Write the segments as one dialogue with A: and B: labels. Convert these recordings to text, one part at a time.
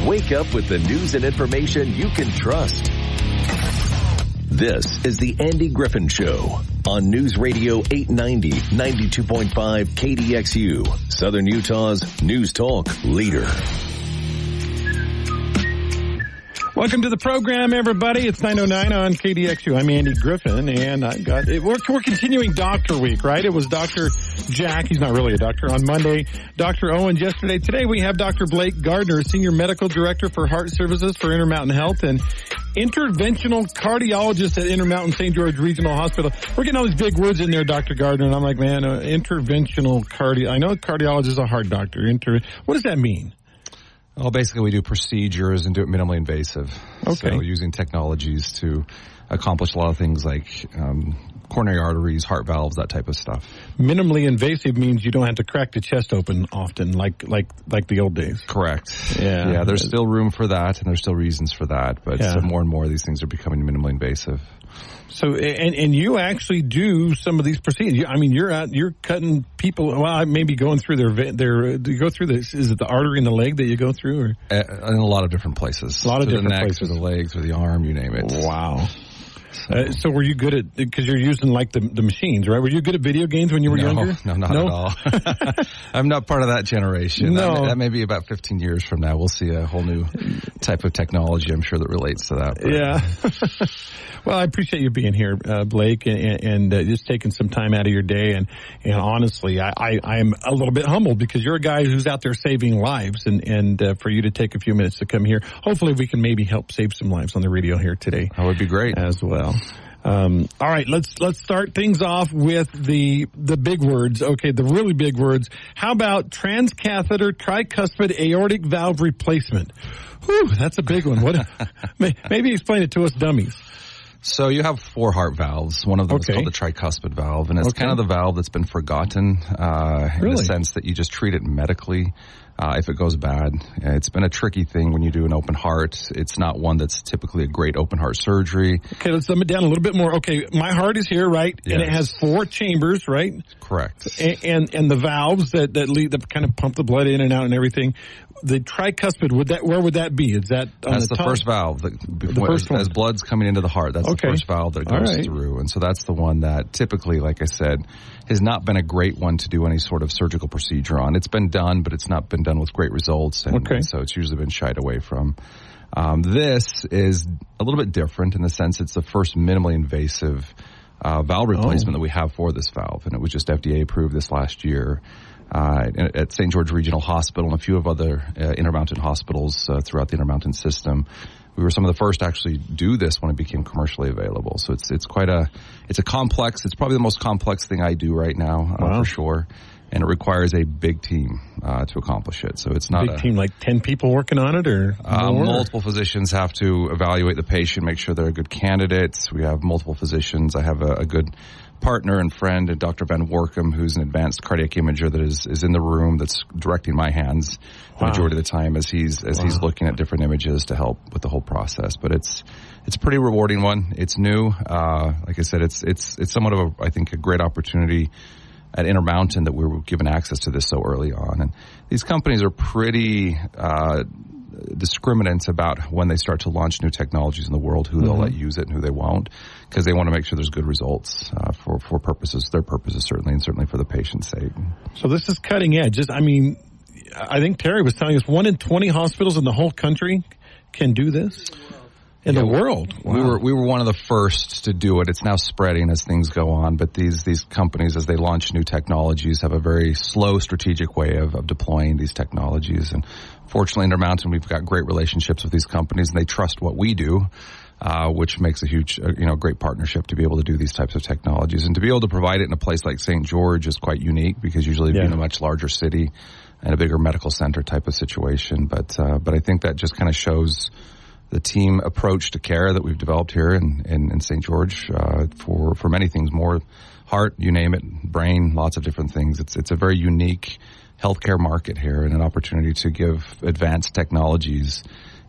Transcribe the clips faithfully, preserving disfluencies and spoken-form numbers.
A: Wake up with the news and information you can trust. This is the Andy Griffin Show on News Radio eight ninety, ninety-two point five K D X U, Southern Utah's news talk leader.
B: Welcome to the program, everybody. It's nine oh nine on K D X U. I'm Andy Griffin, and I've got it. We're, we're continuing Doctor Week, right? It was Doctor Jack. He's not really a doctor. On Monday, Doctor Owens. Yesterday, today we have Doctor Blake Gardner, Senior Medical Director for Heart Services for Intermountain Health and interventional cardiologist at Intermountain Saint George Regional Hospital. We're getting all these big words in there, Doctor Gardner, and I'm like, man, uh, interventional cardi. I know cardiologist is a heart doctor. Inter. What does that mean?
C: Well, basically, we do procedures and do it minimally invasive.
B: Okay.
C: So using technologies to accomplish a lot of things like um, coronary arteries, heart valves, that type of stuff.
B: Minimally invasive means you don't have to crack the chest open often, like like like the old days.
C: Correct.
B: Yeah.
C: Yeah, there's still room for that, and there's still reasons for that, but
B: Yeah.
C: so more and more of these things are becoming minimally invasive.
B: So, and and you actually do some of these procedures. You, I mean, you're out, you're cutting people. Well, maybe going through their ve- their. Do you go through this? Is it the artery in the leg that you go through, or
C: Uh, in a lot of different places.
B: A lot of
C: to
B: different
C: the neck,
B: places.
C: to the legs, or the arm, you name it.
B: wow? Uh, so, were you good at because you're using like the the machines, right? Were you good at video games when you were
C: no,
B: younger?
C: No, not
B: No?
C: at all. I'm not part of that generation.
B: No.
C: That may, that may be about fifteen years from now. We'll see a whole new type of technology, I'm sure, that relates to that. But
B: Yeah. Well, I appreciate you being here, uh, Blake, and, and uh, just taking some time out of your day. And, and honestly, I, I, I am a little bit humbled because you're a guy who's out there saving lives. And, and uh, for you to take a few minutes to come here, hopefully we can maybe help save some lives on the radio here today.
C: That would be great.
B: As well. Um, all right, let's let's start things off with the the big words. Okay, the really big words. How about transcatheter tricuspid aortic valve replacement? Whew, that's a big one. What? Maybe explain it to us dummies.
C: So you have four heart valves. One of them
B: Okay.
C: is called the tricuspid valve, and it's
B: Okay.
C: kind of the valve that's been forgotten uh, in
B: Really?
C: the sense that you just treat it medically uh, if it goes bad. It's been a tricky thing when you do an open heart. It's not one that's typically a great open heart surgery.
B: Okay, let's dumb it down a little bit more. Okay, my heart is here, right? And it
C: Yes.
B: has four chambers, right?
C: Correct.
B: And and, and the valves that that lead that kind of pump the blood in and out and everything. The tricuspid, would that where would that be? Is that on
C: That's
B: the,
C: the
B: top?
C: first valve. That,
B: The first
C: as,
B: one.
C: as blood's coming into the heart, that's
B: Okay.
C: the first valve that
B: All
C: goes
B: right.
C: through. And so that's the one that typically, like I said, has not been a great one to do any sort of surgical procedure on. It's been done, but it's not been done with great results. And,
B: Okay.
C: and so it's usually been shied away from. Um, this is a little bit different in the sense it's the first minimally invasive uh, valve replacement
B: Oh.
C: that we have for this valve. And it was just F D A approved this last year. Uh, at Saint George Regional Hospital and a few of other uh, Intermountain hospitals uh, throughout the Intermountain system. We were some of the first to actually do this when it became commercially available. So it's it's quite a it's a complex. It's probably the most complex thing I do right now, uh,
B: Wow.
C: for sure. And it requires a big team uh, to accomplish it. So it's not
B: Big
C: a
B: team, like ten people working on it, or
C: uh,
B: more?
C: multiple physicians have to evaluate the patient, make sure they're good candidates. We have multiple physicians. I have a, a good partner and friend, Doctor Van Workum, who's an advanced cardiac imager that is, is in the room that's directing my hands the
B: Wow.
C: majority of the time as he's as
B: Wow.
C: he's looking at different images to help with the whole process. But it's it's a pretty rewarding one. It's new. Uh, like I said, it's it's it's somewhat of a I think a great opportunity at Intermountain that we were given access to this so early on. And these companies are pretty uh, discriminant about when they start to launch new technologies in the world, who they'll
B: Mm-hmm.
C: let use it and who they won't, because they want to make sure there's good results uh, for, for purposes, their purposes certainly, and certainly for the patient's sake.
B: So this is cutting edge. Just, I mean, I think Terry was telling us one in twenty hospitals in the whole country can do this. In
C: Yeah,
B: the world.
C: We
B: Wow.
C: were we were one of the first to do it. It's now spreading as things go on, but these these companies, as they launch new technologies, have a very slow strategic way of, of deploying these technologies. And fortunately, Intermountain, we've got great relationships with these companies, and they trust what we do, uh, which makes a huge, uh, you know, great partnership to be able to do these types of technologies. And to be able to provide it in a place like Saint George is quite unique, because usually it'd
B: Yeah.
C: be in a much larger city and a bigger medical center type of situation. But uh, but I think that just kind of shows the team approach to care that we've developed here in, in, in Saint George uh, for, for many things, more heart, you name it, brain, lots of different things. It's it's a very unique healthcare market here, and an opportunity to give advanced technologies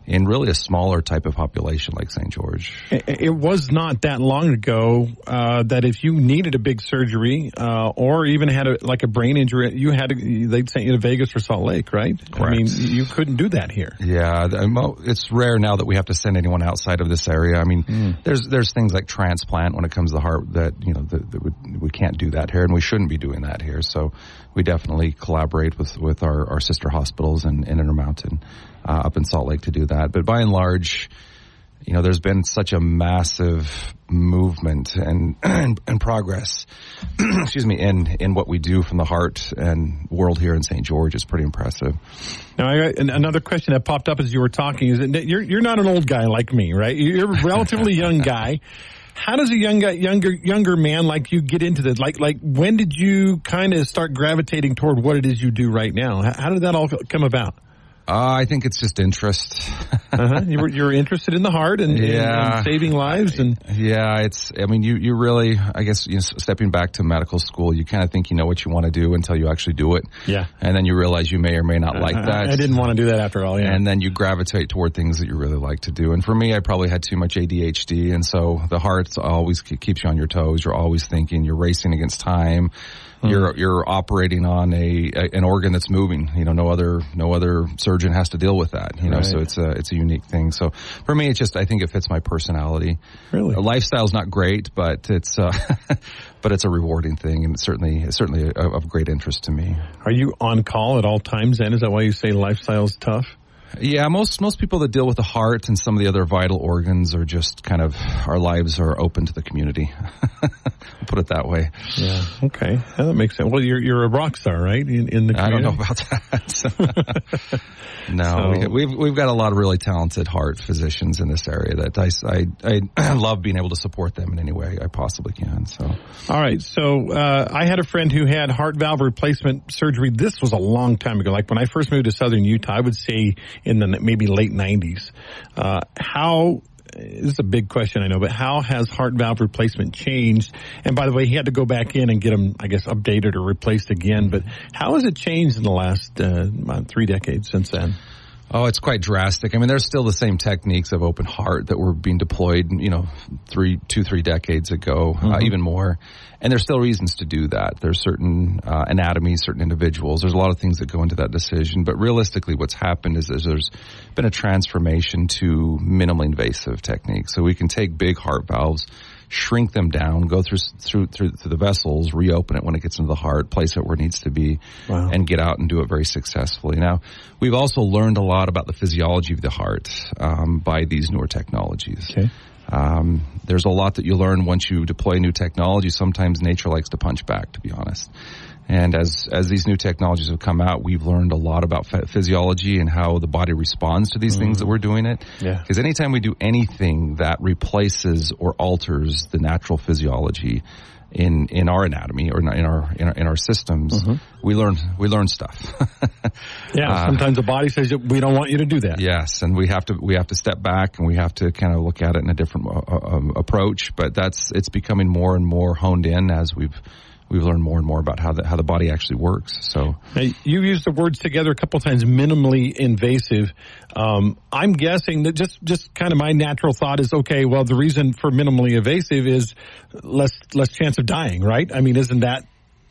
C: in really a smaller type of population like Saint George.
B: It was not that long ago uh, that if you needed a big surgery uh, or even had a, like a brain injury, you had to, they'd send you to Vegas or Salt Lake, right?
C: Correct.
B: I mean, you couldn't do that here.
C: Yeah, it's rare now that we have to send anyone outside of this area. I mean, mm. there's there's things like transplant when it comes to the heart that, you know, that, that we, we can't do that here, and we shouldn't be doing that here. So we definitely collaborate with, with our, our sister hospitals in, in Intermountain uh, up in Salt Lake to do that. But by and large, you know, there's been such a massive movement and and, and progress, excuse me, in, in what we do from the heart and world here in Saint George is pretty impressive.
B: Now, I got another question that popped up as you were talking is that you're you're not an old guy like me, right? You're a relatively young guy. How does a young guy, younger younger man like you get into this? Like like when did you kind of start gravitating toward what it is you do right now? How did that all come about?
C: Uh, I think it's just interest.
B: uh-huh. You were, you're interested in the heart and, yeah. and, and saving lives, and
C: yeah, it's. I mean, you you really, I guess, you know, stepping back to medical school, you kind of think you know what you want to do until you actually do it.
B: Yeah,
C: and then you realize you may or may not uh, like that.
B: I didn't want to do that after all. Yeah,
C: and then you gravitate toward things that you really like to do. And for me, I probably had too much A D H D, and so the heart always keeps you on your toes. You're always thinking. You're racing against time. You're you're operating on a, a an organ that's moving. You know, no other no other surgeon has to deal with that. You know, right. So it's a it's a unique thing. So for me, it's just I think it fits my personality.
B: Really,
C: a lifestyle's not great, but it's uh, but it's a rewarding thing, and it's certainly it's certainly a, of great interest to me.
B: Are you on call at all times? Then is that why you say lifestyle's tough?
C: Yeah, most most people that deal with the heart and some of the other vital organs are just kind of, our lives are open to the community. I'll put it that way.
B: Yeah, okay. Yeah, that makes sense. Well, you're you're a rock star, right, in, in the community?
C: I don't know about that. No, so, we, we've we've got a lot of really talented heart physicians in this area that I, I, I love being able to support them in any way I possibly can. So,
B: all right. So uh, I had a friend who had heart valve replacement surgery. This was a long time ago. Like when I first moved to Southern Utah, I would say in the maybe late nineties. Uh, how? This is a big question, I know, but how has heart valve replacement changed? And by the way, he had to go back in and get them, I guess, updated or replaced again. But how has it changed in the last uh, three decades since then?
C: Oh, it's quite drastic. I mean, there's still the same techniques of open heart that were being deployed, you know, three, two, three decades ago, mm-hmm. uh, even more. And there's still reasons to do that. There's certain uh, anatomies, certain individuals. There's a lot of things that go into that decision. But realistically, what's happened is, is there's been a transformation to minimally invasive techniques. So we can take big heart valves, shrink them down, go through through through, through the vessels, reopen it when it gets into the heart, place it where it needs to be, wow. and get out and do it very successfully. Now, we've also learned a lot about the physiology of the heart um, by these newer technologies.
B: Okay.
C: Um, there's a lot that you learn once you deploy new technology. Sometimes nature likes to punch back, to be honest. And as as these new technologies have come out, we've learned a lot about physiology and how the body responds to these mm. things that we're doing it.
B: Yeah.
C: Because anytime we do anything that replaces or alters the natural physiology in in our anatomy or in our in our, in our systems, mm-hmm. we learn we learn stuff.
B: yeah. Uh, sometimes the body says we don't want you to do that.
C: Yes, and we have to we have to step back and we have to kind of look at it in a different uh, uh, approach. But that's it's becoming more and more honed in as we've. We've learned more and more about how the how the body actually works. So
B: now, you used the words together a couple of times, minimally invasive. Um, I'm guessing that just, just kind of my natural thought is, okay, well, the reason for minimally invasive is less less chance of dying, right? I mean, isn't that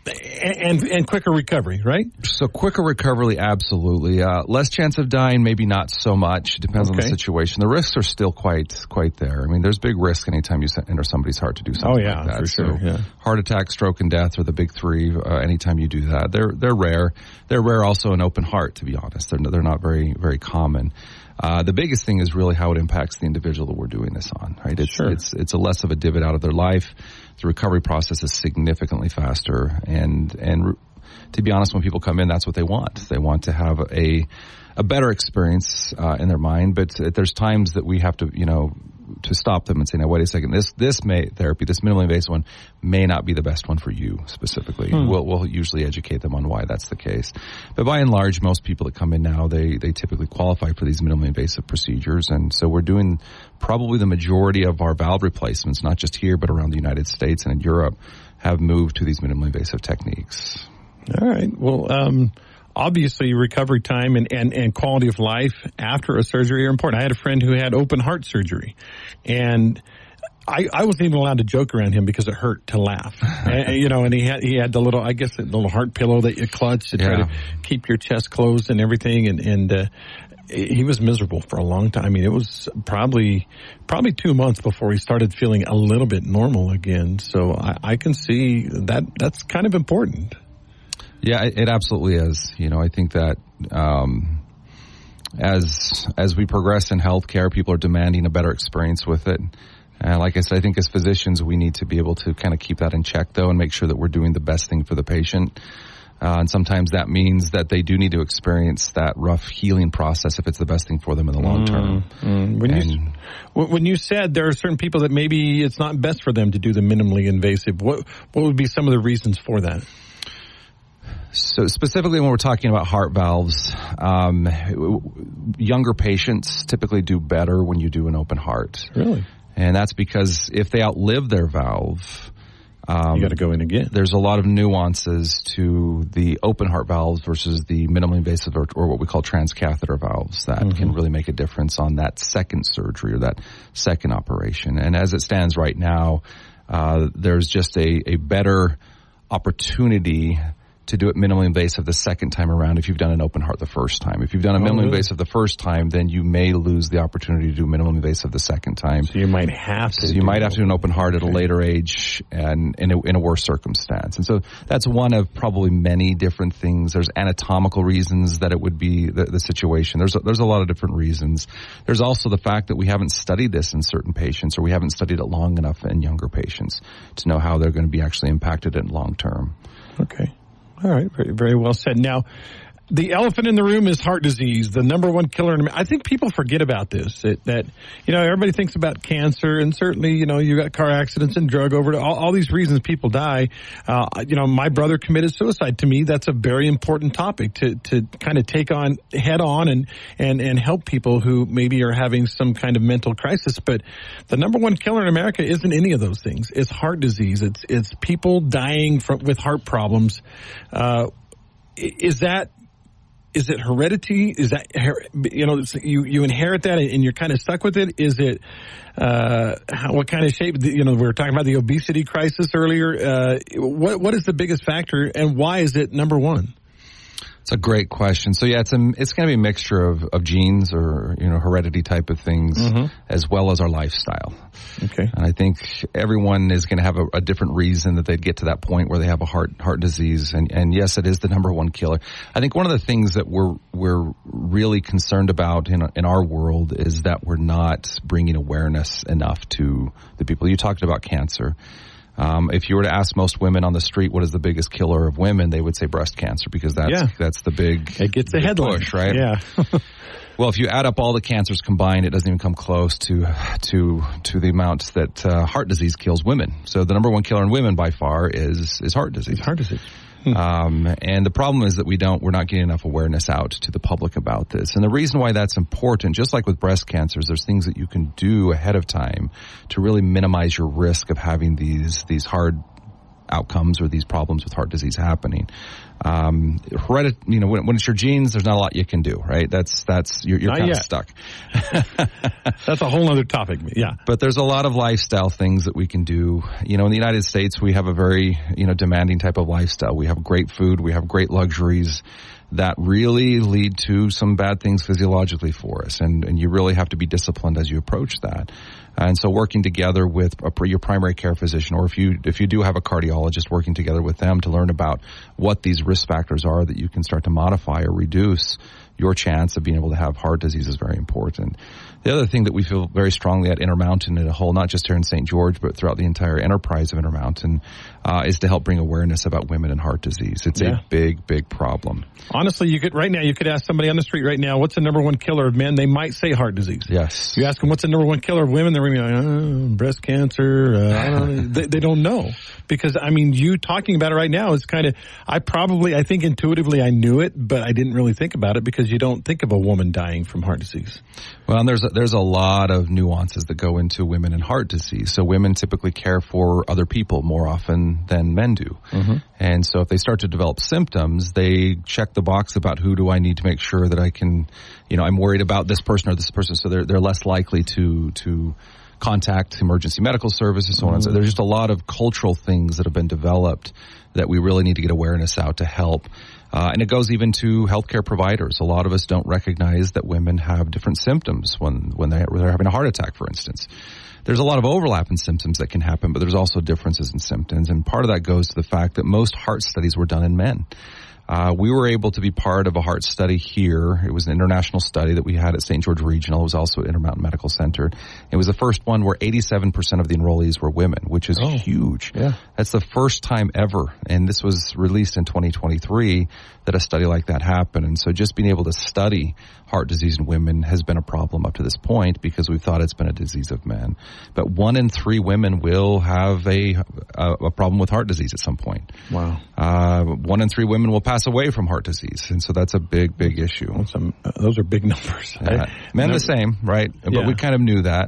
B: and and quicker recovery, right?
C: So quicker recovery, absolutely. Uh, less chance of dying, maybe not so much. It depends okay. on the situation. The risks are still quite quite there. I mean, there's big risk anytime you enter somebody's heart to do something
B: oh, yeah,
C: like that.
B: For sure,
C: so
B: yeah.
C: Heart attack, stroke, and death are the big three. Uh, anytime you do that, they're they're rare. They're rare also in open heart, to be honest. They're they're not very very common. Uh, the biggest thing is really how it impacts the individual that we're doing this on, right? It's,
B: sure.
C: it's, it's a less of a divot out of their life. The recovery process is significantly faster. And, and to be honest, when people come in, that's what they want. They want to have a, a better experience, uh, in their mind. But there's times that we have to, you know, to stop them and say, now, wait a second, this, this may therapy, this minimally invasive one may not be the best one for you specifically. Hmm. We'll, we'll usually educate them on why that's the case. But by and large, most people that come in now, they, they typically qualify for these minimally invasive procedures. And so we're doing probably the majority of our valve replacements, not just here, but around the United States and in Europe, have moved to these minimally invasive techniques.
B: All right. Well, um, obviously recovery time and, and, and quality of life after a surgery are important. I had a friend who had open heart surgery, and I, I wasn't even allowed to joke around him because it hurt to laugh. and, you know, and he had, he had the little, I guess, the little heart pillow that you clutch to try
C: yeah.
B: to keep your chest closed and everything. And, and, uh, he was miserable for a long time. I mean, it was probably, probably two months before he started feeling a little bit normal again. So I, I can see that that's kind of important.
C: Yeah, it, it absolutely is. You know, I think that, um, as, as we progress in healthcare, people are demanding a better experience with it. And like I said, I think as physicians, we need to be able to kind of keep that in check, though, and make sure that we're doing the best thing for the patient. Uh, and sometimes that means that they do need to experience that rough healing process if it's the best thing for them in the long term.
B: Mm, mm. When,
C: and,
B: you, when you said there are certain people that maybe it's not best for them to do the minimally invasive, what what would be some of the reasons for that?
C: So specifically when we're talking about heart valves, um, younger patients typically do better when you do an open heart.
B: Really?
C: And that's because if they outlive their valve, um,
B: you got to go in again.
C: There's a lot of nuances to the open heart valves versus the minimally invasive or, or what we call transcatheter valves that mm-hmm. can really make a difference on that second surgery or that second operation. And as it stands right now, uh, there's just a, a better opportunity to do it minimally invasive the second time around if you've done an open heart the first time. If you've done a minimally oh, really? invasive the first time, then you may lose the opportunity to do minimally invasive the second time.
B: So you might have to.
C: So you might have to do an open heart okay. at a later age and in a, in a worse circumstance. And so that's one of probably many different things. There's anatomical reasons that it would be the, the situation. There's a, there's a lot of different reasons. There's also the fact that we haven't studied this in certain patients, or we haven't studied it long enough in younger patients to know how they're going to be actually impacted in long term.
B: Okay. All right, very, very well said. Now, the elephant in the room is heart disease, the number one killer. In, I think people forget about this, that, that, you know, everybody thinks about cancer, and certainly, you know, you got car accidents and drug overdose, all, all these reasons people die. Uh, you know, my brother committed suicide. To me, that's a very important topic to, to kind of take on head on and, and, and help people who maybe are having some kind of mental crisis. But the number one killer in America isn't any of those things. It's heart disease. It's, it's people dying from, with heart problems. Uh, is that, Is it heredity? Is that, you know, you, you inherit that and you're kind of stuck with it? Is it, uh, how, what kind of shape, you know, we were talking about the obesity crisis earlier. Uh, what, what is the biggest factor and why is it number one?
C: It's a great question. So yeah, it's a, it's going to be a mixture of, of genes or, you know, heredity type of things mm-hmm. as well as our lifestyle.
B: Okay.
C: And I think everyone is going to have a, a different reason that they'd get to that point where they have a heart, heart disease. And, and yes, it is the number one killer. I think one of the things that we're, we're really concerned about in, in our world is that we're not bringing awareness enough to the people. You talked about cancer. Um, if you were to ask most women on the street what is the biggest killer of women, they would say breast cancer because that's
B: yeah.
C: that's the big
B: it gets the headline
C: push, right?
B: Yeah.
C: Well, if you add up all the cancers combined, it doesn't even come close to to to the amount that uh, heart disease kills women. So the number one killer in women by far is is heart disease.
B: It's heart disease.
C: Um, and the problem is that we don't, we're not getting enough awareness out to the public about this. And the reason why that's important, just like with breast cancers, there's things that you can do ahead of time to really minimize your risk of having these, these hard outcomes or these problems with heart disease happening. Um, heredit, you know, when, when it's your genes, there's not a lot you can do, right? That's, that's, you're, you're kind of stuck.
B: That's a whole other topic. Yeah.
C: But there's a lot of lifestyle things that we can do. You know, in the United States, we have a very, you know, demanding type of lifestyle. We have great food. We have great luxuries that really lead to some bad things physiologically for us. And, and you really have to be disciplined as you approach that. And so working together with a, your primary care physician, or if you if you do have a cardiologist, working together with them to learn about what these risk factors are that you can start to modify or reduce your chance of being able to have heart disease is very important. The other thing that we feel very strongly at Intermountain in a whole, not just here in Saint George, but throughout the entire enterprise of Intermountain, uh, is to help bring awareness about women and heart disease. It's yeah. a big, big problem.
B: Honestly, you could, right now, you could ask somebody on the street right now, what's the number one killer of men? They might say heart disease.
C: Yes.
B: You ask them, what's the number one killer of women? They're going to be like, oh, breast cancer. Uh, I don't know. they, they don't know. Because, I mean, you talking about it right now is kind of, I probably, I think intuitively I knew it, but I didn't really think about it because because you don't think of a woman dying from heart disease.
C: Well, and there's a, there's a lot of nuances that go into women and heart disease. So women typically care for other people more often than men do. Mm-hmm. And so if they start to develop symptoms, they check the box about who do I need to make sure that I can, you know, I'm worried about this person or this person. So they're they're less likely to to contact emergency medical services, so on. Mm-hmm. So there's just a lot of cultural things that have been developed that we really need to get awareness out to help. Uh, and it goes even to healthcare providers. A lot of us don't recognize that women have different symptoms when, when they're, they're having a heart attack, for instance. There's a lot of overlap in symptoms that can happen, but there's also differences in symptoms. And part of that goes to the fact that most heart studies were done in men. Uh, we were able to be part of a heart study here. It was an international study that we had at Saint George Regional. It was also at Intermountain Medical Center. It was the first one where eighty-seven percent of the enrollees were women, which is oh, huge. Yeah. That's the first time ever, and this was released in twenty twenty-three, that a study like that happened. And so just being able to study heart disease in women has been a problem up to this point because we thought it's been a disease of men. But one in three women will have a a, a problem with heart disease at some point.
B: Wow.
C: Uh, one in three women will pass away from heart disease, and so that's a big, big issue.
B: Some, uh, those are big numbers.
C: Uh, men the same, right? But yeah. we kind of knew that.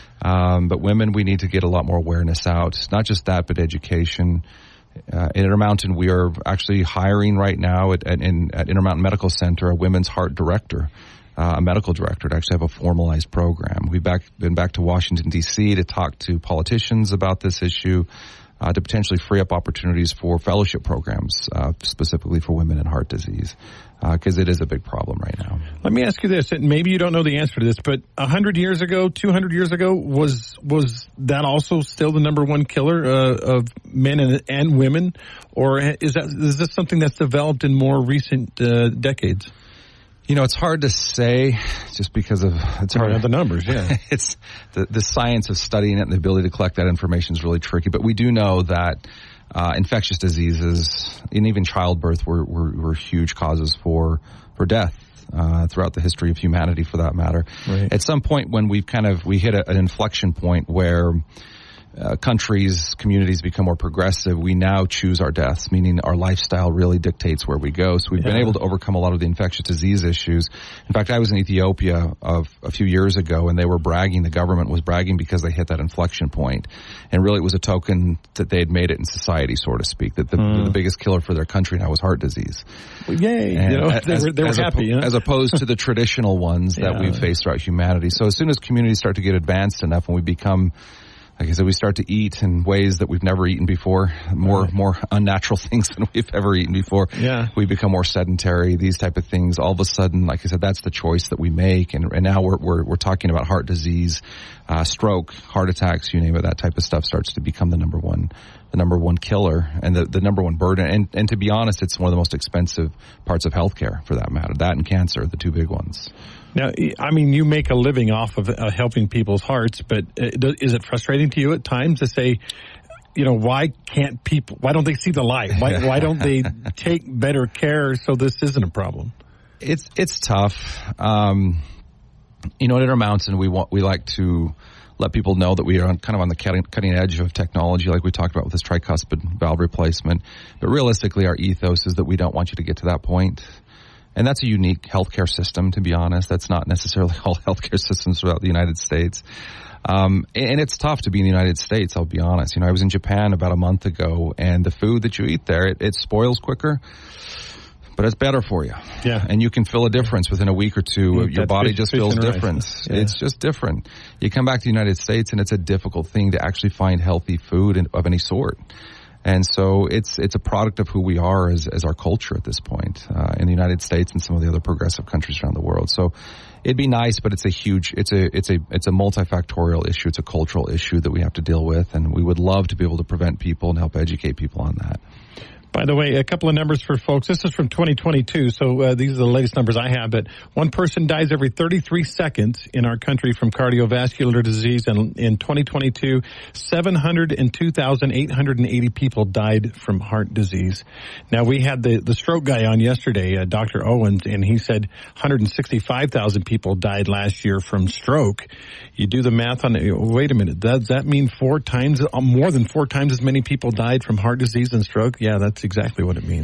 C: Um, but women, we need to get a lot more awareness out. Not just that, but education. Uh, in Intermountain, we are actually hiring right now at, at, in, at Intermountain Medical Center a women's heart director, uh, a medical director, to actually have a formalized program. We've back, been back to Washington, D C to talk to politicians about this issue. Uh, to potentially free up opportunities for fellowship programs, uh, specifically for women in heart disease, because uh, it is a big problem right now.
B: Let me ask you this, and maybe you don't know the answer to this, but a hundred years ago, two hundred years ago, was was that also still the number one killer uh, of men and, and women, or is that is this something that's developed in more recent uh, decades?
C: You know, it's hard to say just because of it's hard
B: to the numbers. Yeah,
C: it's the the science of studying it and the ability to collect that information is really tricky. But we do know that uh, infectious diseases and even childbirth were were, were huge causes for for death uh, throughout the history of humanity, for that matter. Right. At some point, when we've kind of we hit a, an inflection point where Uh, countries, communities become more progressive, we now choose our deaths, meaning our lifestyle really dictates where we go. So we've yeah. been able to overcome a lot of the infectious disease issues. In fact, I was in Ethiopia of a few years ago, and they were bragging, the government was bragging because they hit that inflection point. And really it was a token that they had made it in society, so to speak, that the, mm. the biggest killer for their country now was heart disease.
B: Well, yay, and you know, as, they were, they were as happy.
C: A,
B: huh?
C: As opposed to the traditional ones that yeah. we've faced throughout humanity. So as soon as communities start to get advanced enough and we become, like I said, we start to eat in ways that we've never eaten before, more right. more unnatural things than we've ever eaten before.
B: Yeah.
C: We become more sedentary, these type of things. All of a sudden, like I said, that's the choice that we make. And, and now we're, we're, we're talking about heart disease, uh, stroke, heart attacks, you name it, that type of stuff starts to become the number one, the number one killer and the, the number one burden. And, and to be honest, it's one of the most expensive parts of healthcare, for that matter. That and cancer, the two big ones.
B: Now, I mean, you make a living off of uh, helping people's hearts, but uh, is it frustrating to you at times to say, you know, why can't people, why don't they see the light? Why, why don't they take better care so this isn't a problem?
C: It's, it's tough. Um, you know, at Intermountain, we want, we like to let people know that we are on, kind of on the cutting, cutting edge of technology, like we talked about with this tricuspid valve replacement. But realistically, our ethos is that we don't want you to get to that point. And that's a unique healthcare system, to be honest. That's not necessarily all healthcare systems throughout the United States. Um, and it's tough to be in the United States, I'll be honest. You know, I was in Japan about a month ago, and the food that you eat there, it, it spoils quicker, but it's better for you.
B: Yeah.
C: And you can feel a difference within a week or two.
B: Mm,
C: Your body
B: fish,
C: just
B: fish
C: feels
B: and
C: different.
B: Yeah.
C: It's just different. You come back to the United States, and it's a difficult thing to actually find healthy food of any sort. And so it's it's a product of who we are as as our culture at this point uh, in the United States and some of the other progressive countries around the world. So it'd be nice, but it's a huge it's a it's a it's a multifactorial issue. It's a cultural issue that we have to deal with, and we would love to be able to prevent people and help educate people on that.
B: By the way, a couple of numbers for folks. This is from twenty twenty-two, so uh, these are the latest numbers I have. But one person dies every thirty-three seconds in our country from cardiovascular disease. And in twenty twenty-two, seven hundred two thousand eight hundred eighty people died from heart disease. Now, we had the, the stroke guy on yesterday, uh, Doctor Owens, and he said one hundred sixty-five thousand people died last year from stroke. You do the math on it. Wait a minute. Does that mean four times, more than four times as many people died from heart disease and stroke? Yeah, that's exactly what it means.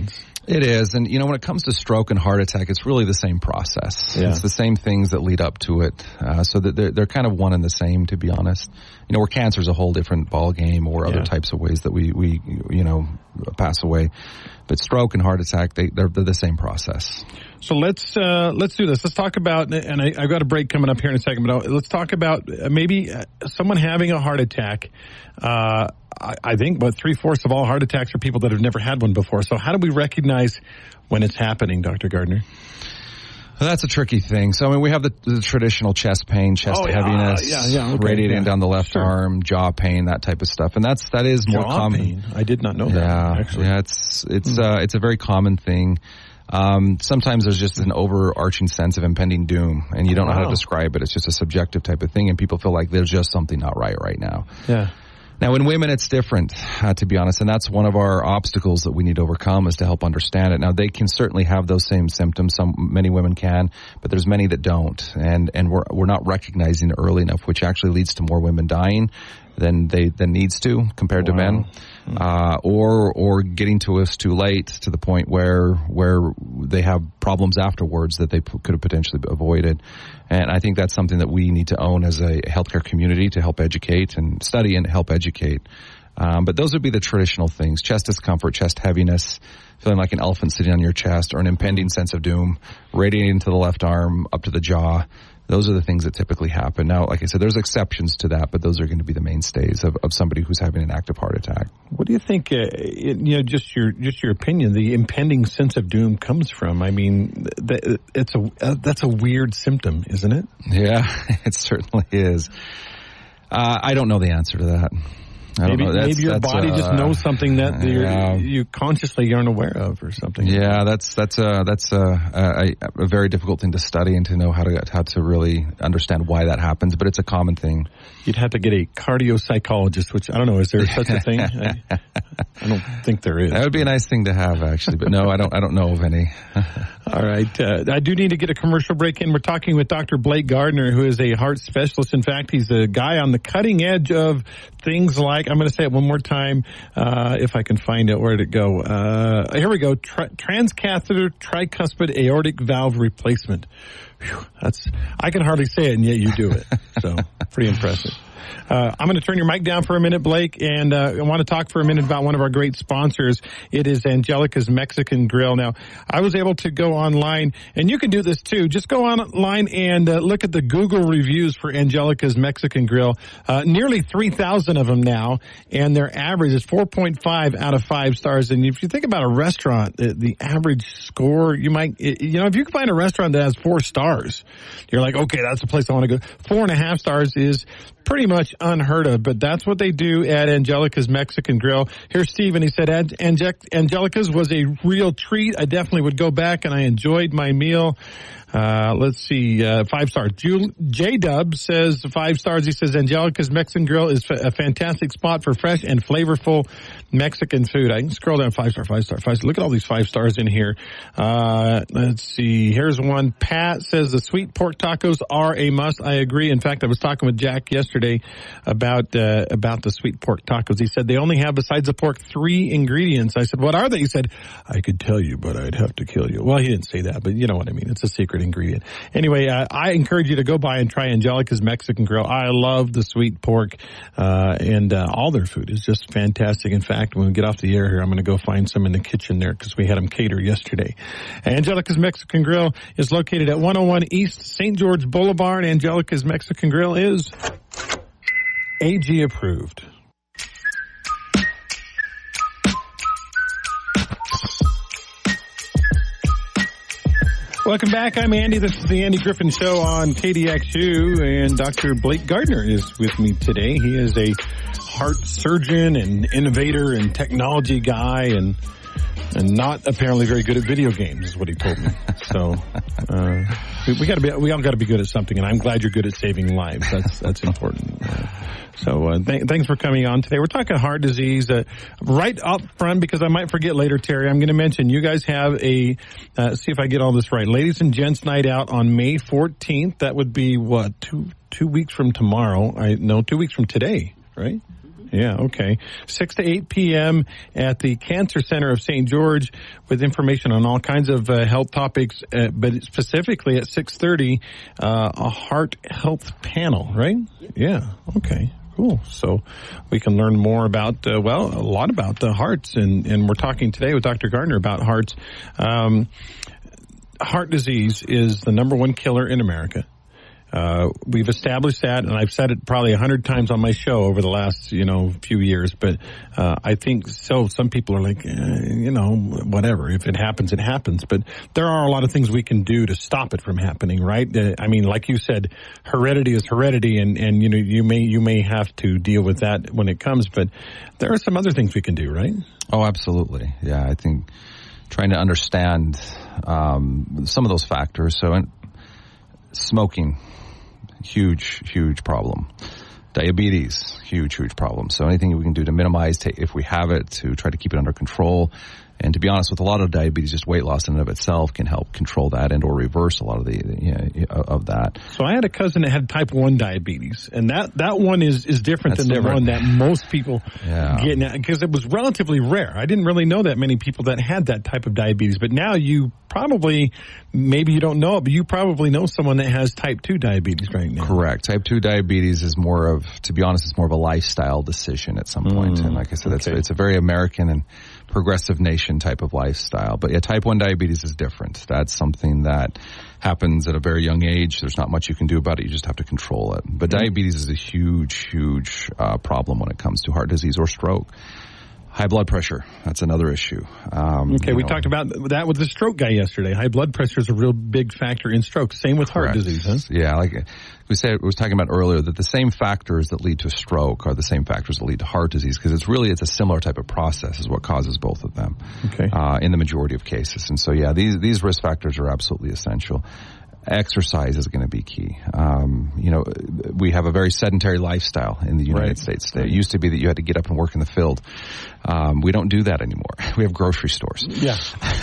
C: It is. And, you know, when it comes to stroke and heart attack, it's really the same process.
B: Yeah.
C: It's the same things that lead up to it. Uh, so that they're, they're kind of one and the same, to be honest. You know, where cancer is a whole different ballgame, or other yeah. types of ways that we, we, you know, pass away. But stroke and heart attack, they, they're, they're the same process.
B: So let's uh, let's do this. Let's talk about, and I, I've got a break coming up here in a second, but I'll, let's talk about maybe someone having a heart attack. Uh, I, I think about three-fourths of all heart attacks are people that have never had one before. So how do we recognize when it's happening, Doctor Gardner?
C: Well, that's a tricky thing. So, I mean, we have the, the traditional chest pain, chest
B: oh, yeah,
C: heaviness,
B: yeah, yeah, okay,
C: radiating
B: yeah.
C: down the left
B: sure.
C: arm, jaw pain, that type of stuff. And that's, that is more
B: jaw
C: common.
B: Pain. I did not know
C: yeah,
B: that, actually.
C: Yeah, it's, it's,
B: hmm.
C: uh, it's a very common thing. Um, sometimes there's just an overarching sense of impending doom, and you don't know
B: wow.
C: how to describe it. It's just a subjective type of thing, and people feel like there's just something not right right now.
B: Yeah.
C: Now, in women, it's different, uh, to be honest, and that's one of our obstacles that we need to overcome, is to help understand it. Now, they can certainly have those same symptoms. Some, many women can, but there's many that don't, and and we're we're not recognizing it early enough, which actually leads to more women dying than they than needs to compared wow. to men, uh, or or getting to us too late, to the point where where they have problems afterwards that they p- could have potentially avoided. And I think that's something that we need to own as a healthcare community, to help educate and study and help educate. Um, but those would be the traditional things: chest discomfort, chest heaviness, feeling like an elephant sitting on your chest, or an impending sense of doom, radiating to the left arm, up to the jaw. Those are the things that typically happen. Now, like I said, there's exceptions to that, but those are going to be the mainstays of, of somebody who's having an active heart attack.
B: What do you think, uh, it, you know, just your just your opinion, the impending sense of doom comes from? I mean, th- it's a uh, that's a weird symptom, isn't it?
C: Yeah, it certainly is. Uh, I don't know the answer to that. I
B: maybe
C: don't know.
B: maybe your body uh, just knows something that
C: yeah.
B: you consciously aren't aware of, or something.
C: Yeah, that's that's a that's a, a, a very difficult thing to study and to know how to how to really understand why that happens. But it's a common thing.
B: You'd have to get a cardiopsychologist, which I don't know. Is there such a thing? I, I don't think there is.
C: That would be a nice thing to have, actually. But no, I don't. I don't know of any.
B: All right. Uh, I do need to get a commercial break in. We're talking with Doctor Blake Gardner, who is a heart specialist. In fact, he's a guy on the cutting edge of things like, I'm going to say it one more time, uh, if I can find it. Where did it go? Uh, here we go. Tri- transcatheter tricuspid aortic valve replacement. Whew, that's, I can hardly say it, and yet you do it. So, pretty impressive. Uh, I'm going to turn your mic down for a minute, Blake, and uh, I want to talk for a minute about one of our great sponsors. It is Angelica's Mexican Grill. Now, I was able to go online, and you can do this too. Just go online and uh, look at the Google reviews for Angelica's Mexican Grill. Uh, nearly three thousand of them now, and their average is four point five out of five stars. And if you think about a restaurant, the, the average score, you might, you know, if you can find a restaurant that has four stars, you're like, okay, that's the place I want to go. Four and a half stars is pretty much unheard of, but that's what they do at Angelica's Mexican Grill. Here's Steve, and he said, Ange- Angelica's was a real treat. I definitely would go back, and I enjoyed my meal. Uh, let's see, uh, five stars. J-Dub says five stars. He says Angelica's Mexican Grill is a fantastic spot for fresh and flavorful Mexican food. I can scroll down five star, five star, five star. Look at all these five stars in here. Uh, let's see. Here's one. Pat says the sweet pork tacos are a must. I agree. In fact, I was talking with Jack yesterday about, uh, about the sweet pork tacos. He said they only have, besides the pork, three ingredients. I said, what are they? He said, I could tell you, but I'd have to kill you. Well, he didn't say that, but you know what I mean. It's a secret ingredient. Anyway, uh, I encourage you to go by and try Angelica's Mexican Grill. I love the sweet pork, uh, and uh, all their food is just fantastic. In fact, when we get off the air here, I'm going to go find some in the kitchen there because we had them cater yesterday. Angelica's Mexican Grill is located at one oh one East Saint George Boulevard. Angelica's Mexican Grill is A G approved. Welcome back. I'm Andy. This is the Andy Griffin Show on K D X U, and Doctor Blake Gardner is with me today. He is a heart surgeon and innovator and technology guy, and and not apparently very good at video games, is what he told me. So uh, we, we got to be, we all got to be good at something, and I'm glad you're good at saving lives. That's that's important. Uh, So uh, th- thanks for coming on today. We're talking heart disease. Uh, right up front, because I might forget later, Terry, I'm going to mention you guys have a, uh, see if I get all this right, Ladies and Gents Night Out on May fourteenth. That would be, what, two two weeks from tomorrow? I No, two weeks from today, right? Yeah, okay. six to eight p.m. at the Cancer Center of Saint George with information on all kinds of uh, health topics, uh, but specifically at six thirty, uh, a heart health panel, right? Yeah, okay. Cool. So we can learn more about, uh, well, a lot about the hearts, and, and we're talking today with Doctor Gardner about hearts. Um, heart disease is the number one killer in America. Uh, we've established that, and I've said it probably a hundred times on my show over the last, you know, few years, but, uh, I think so. Some people are like, eh, you know, whatever. If it happens, it happens. But there are a lot of things we can do to stop it from happening, right? Uh, I mean, like you said, heredity is heredity, and, and, you know, you may, you may have to deal with that when it comes, but there are some other things we can do, right?
C: Oh, absolutely. Yeah. I think trying to understand, um, some of those factors. So, in, smoking. Huge, huge problem. Diabetes, huge, huge problem. So anything we can do to minimize, take, if we have it, to try to keep it under control. And to be honest, with a lot of diabetes, just weight loss in and of itself can help control that and or reverse a lot of the, you know, of that.
B: So I had a cousin that had type one diabetes, and that, that one is, is different
C: That's
B: than
C: different.
B: the one that most people
C: yeah.
B: get now, because it was relatively rare. I didn't really know that many people that had that type of diabetes, but now you probably, maybe you don't know it, but you probably know someone that has type two diabetes right now.
C: Correct. Type two diabetes is more of, to be honest, it's more of a lifestyle decision at some point.
B: Mm,
C: and like I said,
B: okay.
C: it's, it's a very American and progressive nation type of lifestyle. But yeah, type one diabetes is different. That's something that happens at a very young age. There's not much you can do about it. You just have to control it. But mm-hmm. diabetes is a huge, huge uh, problem when it comes to heart disease or stroke. High blood pressure, that's another issue. Um,
B: okay, we
C: know.
B: talked about that with the stroke guy yesterday. High blood pressure is a real big factor in stroke. Same with
C: Correct.
B: heart disease, huh?
C: Yeah, like we said, we was talking about earlier, that the same factors that lead to stroke are the same factors that lead to heart disease, because it's really, it's a similar type of process is what causes both of them.
B: Okay.
C: Uh, in the majority of cases. And so, yeah, these, these risk factors are absolutely essential. Exercise is going to be key. Um, you know, we have a very sedentary lifestyle in the United
B: right.
C: States today. It used to be that you had to get up and work in the field. Um, we don't do that anymore. We have grocery stores.
B: Yeah.